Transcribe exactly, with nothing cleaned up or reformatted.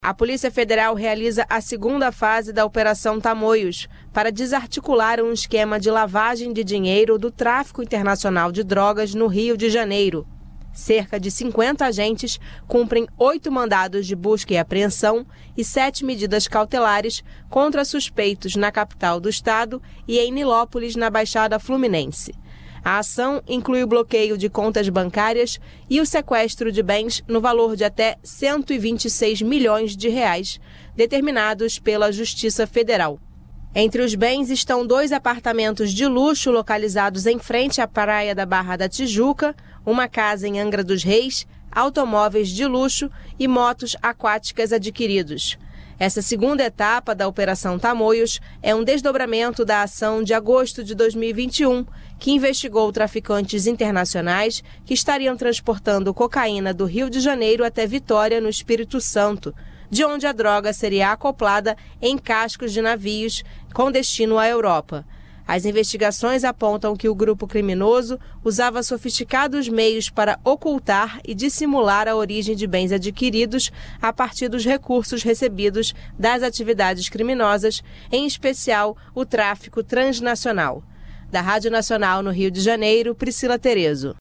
A Polícia Federal realiza a segunda fase da Operação Tamoios para desarticular um esquema de lavagem de dinheiro do tráfico internacional de drogas no Rio de Janeiro. Cerca de cinquenta agentes cumprem oito mandados de busca e apreensão e sete medidas cautelares contra suspeitos na capital do estado e em Nilópolis, na Baixada Fluminense. A ação inclui o bloqueio de contas bancárias e o sequestro de bens no valor de até cento e vinte e seis milhões de reais, determinados pela Justiça Federal. Entre os bens estão dois apartamentos de luxo localizados em frente à praia da Barra da Tijuca, uma casa em Angra dos Reis, automóveis de luxo e motos aquáticas adquiridos. Essa segunda etapa da Operação Tamoios é um desdobramento da ação de agosto de dois mil e vinte e um, que investigou traficantes internacionais que estariam transportando cocaína do Rio de Janeiro até Vitória, no Espírito Santo, de onde a droga seria acoplada em cascos de navios com destino à Europa. As investigações apontam que o grupo criminoso usava sofisticados meios para ocultar e dissimular a origem de bens adquiridos a partir dos recursos recebidos das atividades criminosas, em especial o tráfico transnacional. Da Rádio Nacional no Rio de Janeiro, Priscila Terezo.